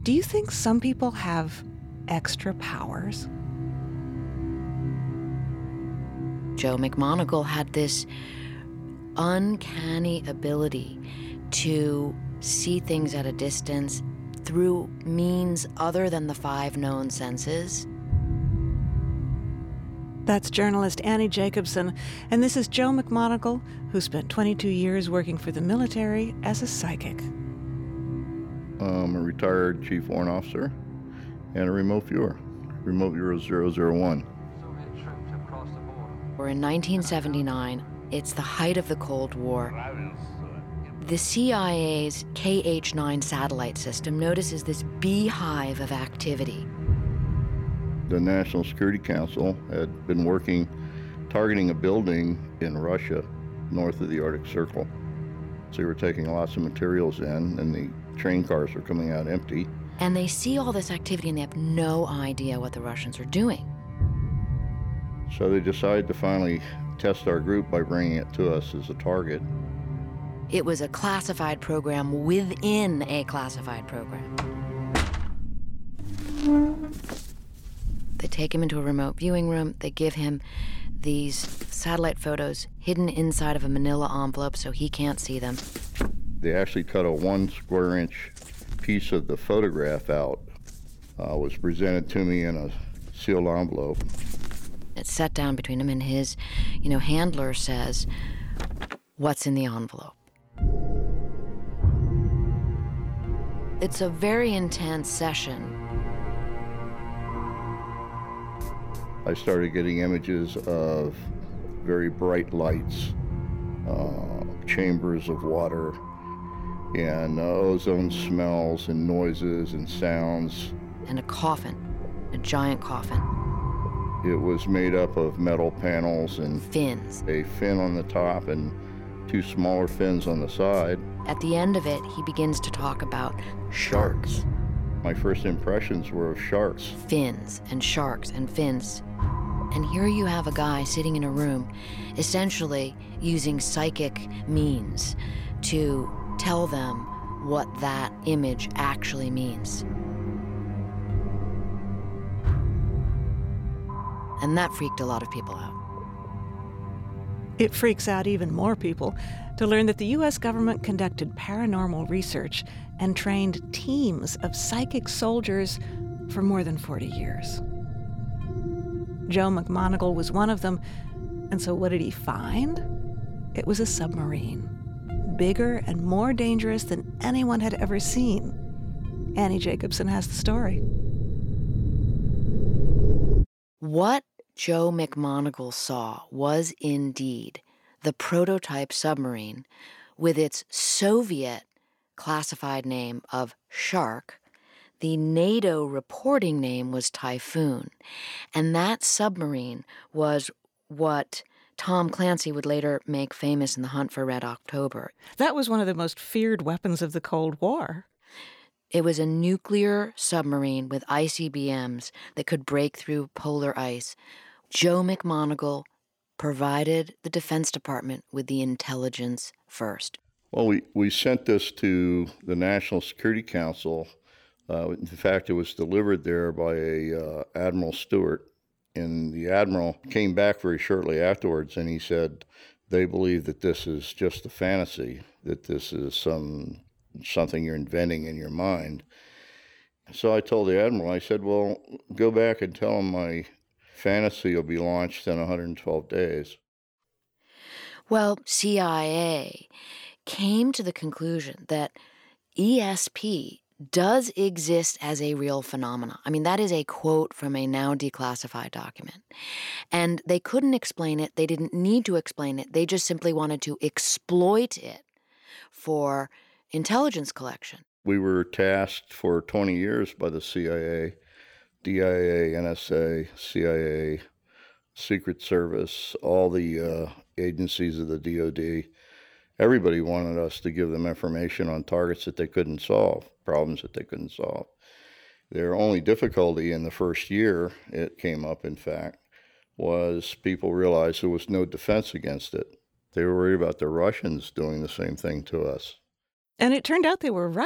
Do you think some people have extra powers? Joe McMoneagle had this uncanny ability to see things at a distance through means other than the 5 known senses. That's journalist Annie Jacobson, and this is Joe McMoneagle, who spent 22 years working for the military as a psychic. I'm a retired chief warrant officer and a remote viewer, Remote Viewer 001. Or in 1979, it's the height of the Cold War. The CIA's KH-9 satellite system notices this beehive of activity. The National Security Council had been working, targeting a building in Russia, north of the Arctic Circle. So they were taking lots of materials in, and the train cars were coming out empty. And they see all this activity, and they have no idea what the Russians are doing. So they decided to finally test our group by bringing it to us as a target. It was a classified program within a classified program. They take him into a remote viewing room. They give him these satellite photos hidden inside of a manila envelope so he can't see them. They actually cut a 1 square inch piece of the photograph out. Was presented to me in a sealed envelope. It's set down between him, and his, handler says, "What's in the envelope?" It's a very intense session. I started getting images of very bright lights, chambers of water, and ozone smells and noises and sounds. And a coffin, a giant coffin. It was made up of metal panels and fins. A fin on the top and 2 smaller fins on the side. At the end of it, he begins to talk about sharks. My first impressions were of sharks. Fins and sharks and fins. And here you have a guy sitting in a room, essentially using psychic means to tell them what that image actually means. And that freaked a lot of people out. It freaks out even more people to learn that the U.S. government conducted paranormal research and trained teams of psychic soldiers for more than 40 years. Joe McMoneagle was one of them, and so what did he find? It was a submarine, bigger and more dangerous than anyone had ever seen. Annie Jacobson has the story. What Joe McMoneagle saw was indeed the prototype submarine with its Soviet classified name of Shark. The NATO reporting name was Typhoon, and that submarine was what Tom Clancy would later make famous in The Hunt for Red October. That was one of the most feared weapons of the Cold War. It was a nuclear submarine with ICBMs that could break through polar ice. Joe McMoneagle provided the Defense Department with the intelligence first. Well, we sent this to the National Security Council. In fact, it was delivered there by Admiral Stewart. And the Admiral came back very shortly afterwards, and he said they believe that this is just a fantasy, that this is something you're inventing in your mind. So I told the Admiral, I said, well, go back and tell him my fantasy will be launched in 112 days. Well, CIA came to the conclusion that ESP does exist as a real phenomenon. I mean, that is a quote from a now declassified document. And they couldn't explain it. They didn't need to explain it. They just simply wanted to exploit it for intelligence collection. We were tasked for 20 years by the CIA, DIA, NSA, CIA, Secret Service, all the agencies of the DOD. Everybody wanted us to give them information on targets that they couldn't solve, problems that they couldn't solve. Their only difficulty in the first year, it came up, in fact, was people realized there was no defense against it. They were worried about the Russians doing the same thing to us. And it turned out they were right.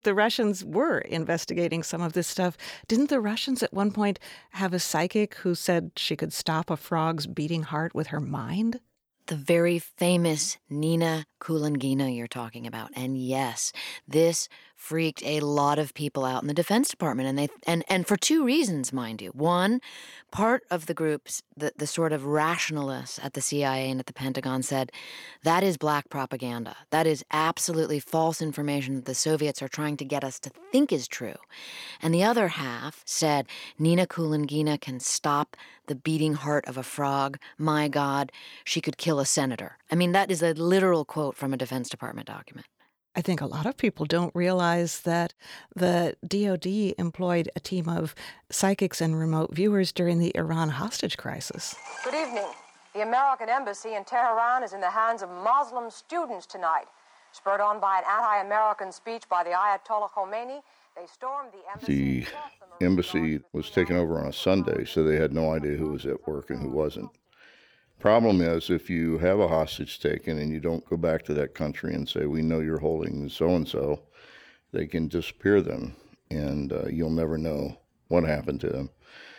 the Russians were investigating some of this stuff. Didn't the Russians at one point have a psychic who said she could stop a frog's beating heart with her mind? The very famous Nina Kulangina you're talking about. And yes, this freaked a lot of people out in the Defense Department, and for two reasons, mind you. One, part of the groups, the sort of rationalists at the CIA and at the Pentagon said, that is black propaganda. That is absolutely false information that the Soviets are trying to get us to think is true. And the other half said, Nina Kulangina can stop the beating heart of a frog. My God, she could kill a senator. I mean, that is a literal quote from a Defense Department document. I think a lot of people don't realize that the DoD employed a team of psychics and remote viewers during the Iran hostage crisis. Good evening. The American embassy in Tehran is in the hands of Muslim students tonight. Spurred on by an anti-American speech by the Ayatollah Khomeini, they stormed the embassy. The embassy was taken over on a Sunday, so they had no idea who was at work and who wasn't. Problem is, if you have a hostage taken and you don't go back to that country and say, we know you're holding so-and-so, they can disappear them, and you'll never know what happened to them.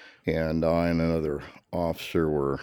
And I and another officer were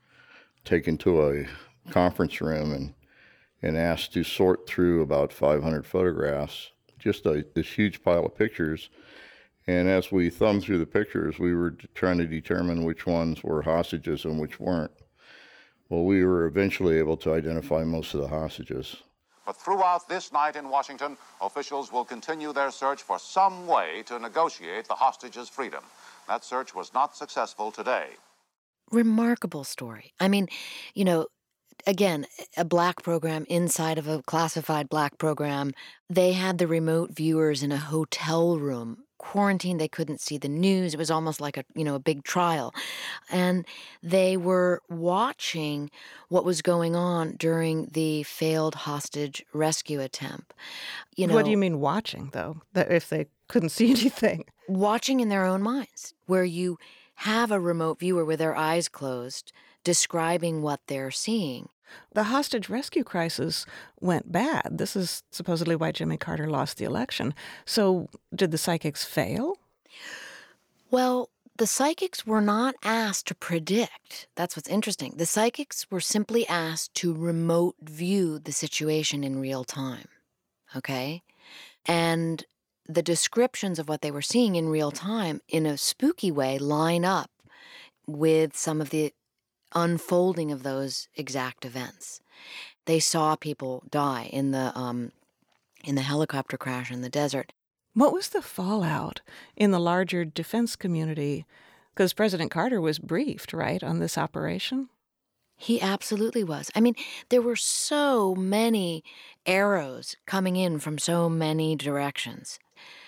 taken to a conference room and asked to sort through about 500 photographs, just this huge pile of pictures. And as we thumbed through the pictures, we were trying to determine which ones were hostages and which weren't. Well, we were eventually able to identify most of the hostages. But throughout this night in Washington, officials will continue their search for some way to negotiate the hostages' freedom. That search was not successful today. Remarkable story. I mean, you know, again, a black program inside of a classified black program. They had the remote viewers in a hotel room. Quarantined, they couldn't see the news. It was almost like a big trial. And they were watching what was going on during the failed hostage rescue attempt. What do you mean watching, though, that if they couldn't see anything? Watching in their own minds, where you have a remote viewer with their eyes closed describing what they're seeing. The hostage rescue crisis went bad. This is supposedly why Jimmy Carter lost the election. So did the psychics fail? Well, the psychics were not asked to predict. That's what's interesting. The psychics were simply asked to remote view the situation in real time, okay? And the descriptions of what they were seeing in real time in a spooky way line up with some of the unfolding of those exact events. They saw people die in the helicopter crash in the desert. What was the fallout in the larger defense community? Because President Carter was briefed, right, on this operation? He absolutely was. I mean, there were so many arrows coming in from so many directions.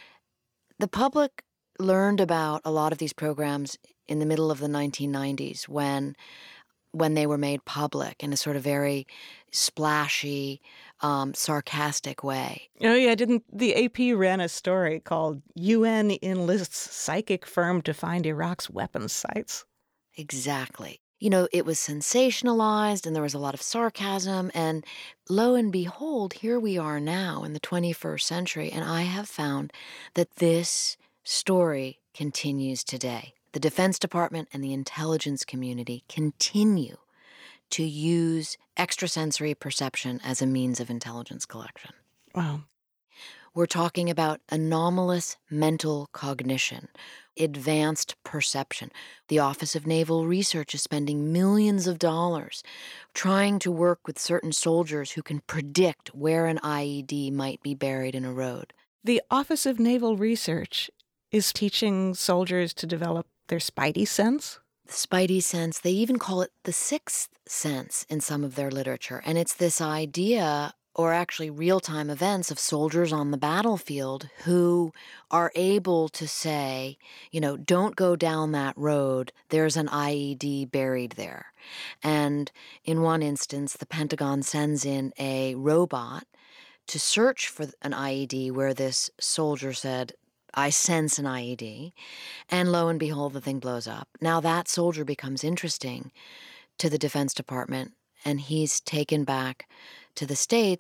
The public learned about a lot of these programs in the middle of the 1990s when they were made public in a sort of very splashy, sarcastic way. Oh, yeah, didn't the AP ran a story called UN Enlists Psychic Firm to Find Iraq's Weapons Sites? Exactly. It was sensationalized and there was a lot of sarcasm, and lo and behold, here we are now in the 21st century, and I have found that this story continues today. The Defense Department and the intelligence community continue to use extrasensory perception as a means of intelligence collection. Wow. We're talking about anomalous mental cognition, advanced perception. The Office of Naval Research is spending millions of dollars trying to work with certain soldiers who can predict where an IED might be buried in a road. The Office of Naval Research is teaching soldiers to develop their spidey sense? The spidey sense, they even call it the sixth sense in some of their literature. And it's this idea, or actually real-time events, of soldiers on the battlefield who are able to say, don't go down that road, there's an IED buried there. And in one instance, the Pentagon sends in a robot to search for an IED where this soldier said, I sense an IED, and lo and behold, the thing blows up. Now that soldier becomes interesting to the Defense Department, and he's taken back to the States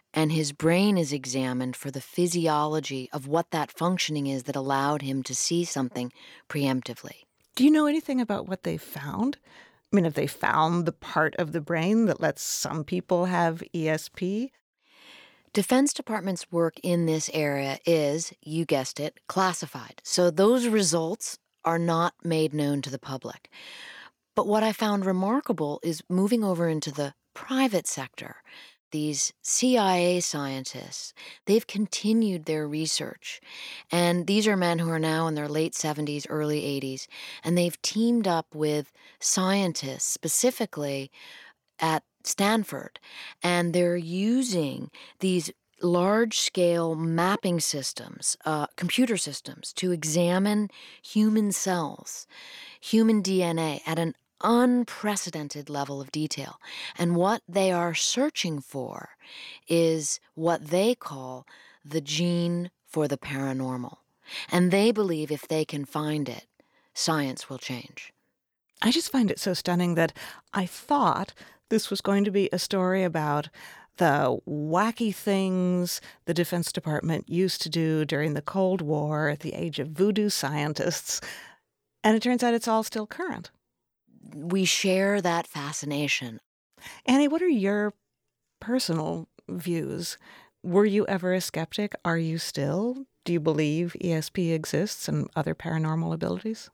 and his brain is examined for the physiology of what that functioning is that allowed him to see something preemptively. Do you know anything about what they found? I mean, have they found the part of the brain that lets some people have ESP? Defense Department's work in this area is, you guessed it, classified. So those results are not made known to the public. But what I found remarkable is moving over into the private sector. These CIA scientists, they've continued their research. And these are men who are now in their late 70s, early 80s. And they've teamed up with scientists, specifically at Stanford. And they're using these large-scale mapping systems, computer systems, to examine human cells, human DNA at an unprecedented level of detail. And what they are searching for is what they call the gene for the paranormal. And they believe if they can find it, science will change. I just find it so stunning that I thought this was going to be a story about the wacky things the Defense Department used to do during the Cold War at the age of voodoo scientists. And it turns out it's all still current. We share that fascination. Annie, what are your personal views? Were you ever a skeptic? Are you still? Do you believe ESP exists and other paranormal abilities?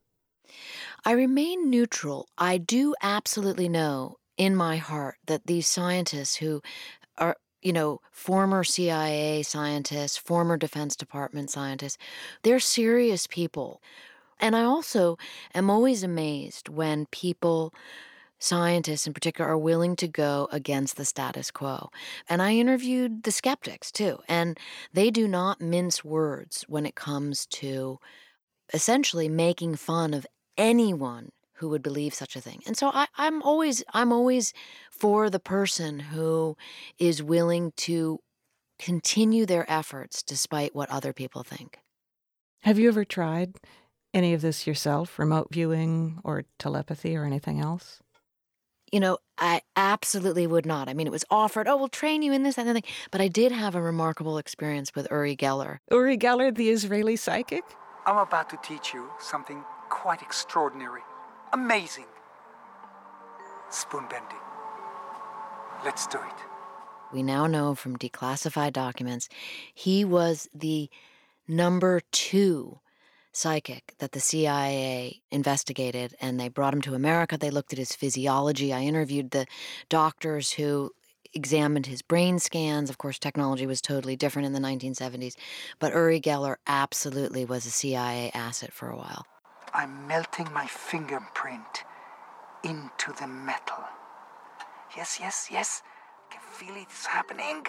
I remain neutral. I do absolutely know in my heart that these scientists who are, former CIA scientists, former Defense Department scientists, they're serious people. And I also am always amazed when people, scientists in particular, are willing to go against the status quo. And I interviewed the skeptics, too, and they do not mince words when it comes to essentially making fun of anyone who would believe such a thing. And so I'm always for the person who is willing to continue their efforts despite what other people think. Have you ever tried any of this yourself, remote viewing or telepathy or anything else? I absolutely would not. I mean, it was offered, we'll train you in this, that, and the thing. But I did have a remarkable experience with Uri Geller. Uri Geller, the Israeli psychic? I'm about to teach you something quite extraordinary, amazing. Spoon bending. Let's do it. We now know from declassified documents he was the number 2 psychic that the CIA investigated, and they brought him to America. They looked at his physiology. I interviewed the doctors who examined his brain scans. Of course, technology was totally different in the 1970s, but Uri Geller absolutely was a CIA asset for a while. I'm melting my fingerprint into the metal. Yes. I can feel it's happening.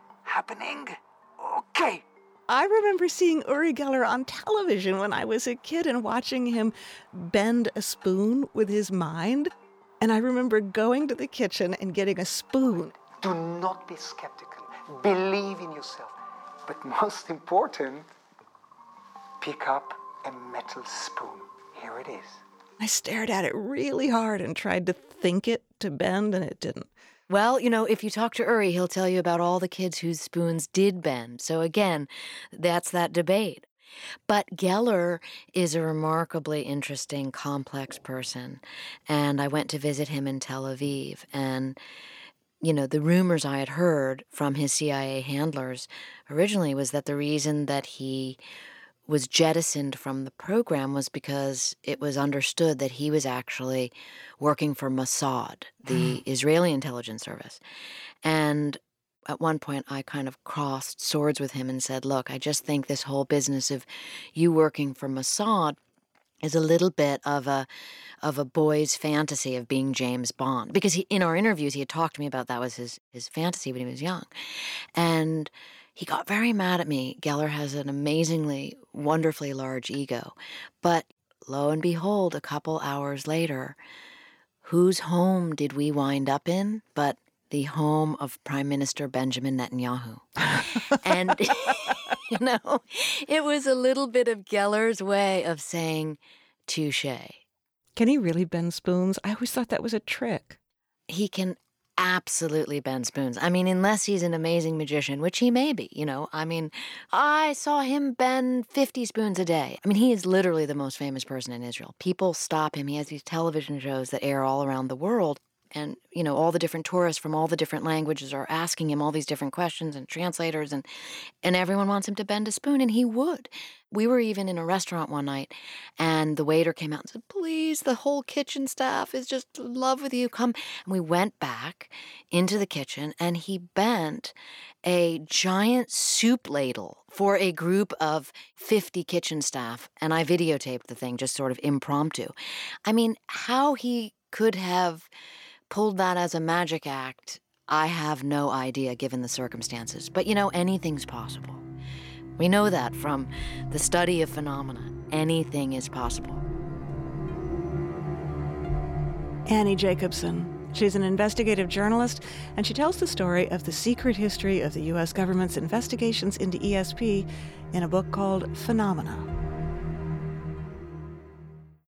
Okay. I remember seeing Uri Geller on television when I was a kid and watching him bend a spoon with his mind. And I remember going to the kitchen and getting a spoon. Do not be skeptical. Believe in yourself. But most important, pick up a metal spoon. Here it is. I stared at it really hard and tried to think it to bend, and it didn't. Well, if you talk to Uri, he'll tell you about all the kids whose spoons did bend. So again, that's that debate. But Geller is a remarkably interesting, complex person. And I went to visit him in Tel Aviv. And, the rumors I had heard from his CIA handlers originally was that the reason that he was jettisoned from the program was because it was understood that he was actually working for Mossad, the Israeli intelligence service. And at one point, I kind of crossed swords with him and said, look, I just think this whole business of you working for Mossad is a little bit of a boy's fantasy of being James Bond. Because in our interviews, he had talked to me about that was his fantasy when he was young. And he got very mad at me. Geller has an amazingly, wonderfully large ego. But lo and behold, a couple hours later, whose home did we wind up in but the home of Prime Minister Benjamin Netanyahu? And, it was a little bit of Geller's way of saying touche. Can he really bend spoons? I always thought that was a trick. He can absolutely bend spoons. I mean, unless he's an amazing magician, which he may be, I mean, I saw him bend 50 spoons a day. I mean, he is literally the most famous person in Israel. People stop him. He has these television shows that air all around the world. And, all the different tourists from all the different languages are asking him all these different questions, and translators, and everyone wants him to bend a spoon, and he would. We were even in a restaurant one night, and the waiter came out and said, "Please, the whole kitchen staff is just in love with you. Come." And we went back into the kitchen, and he bent a giant soup ladle for a group of 50 kitchen staff, and I videotaped the thing just sort of impromptu. I mean, how he could have pulled that as a magic act, I have no idea given the circumstances. But anything's possible. We know that from the study of phenomena. Anything is possible. Annie Jacobsen. She's an investigative journalist, and she tells the story of the secret history of the U.S. government's investigations into ESP in a book called Phenomena.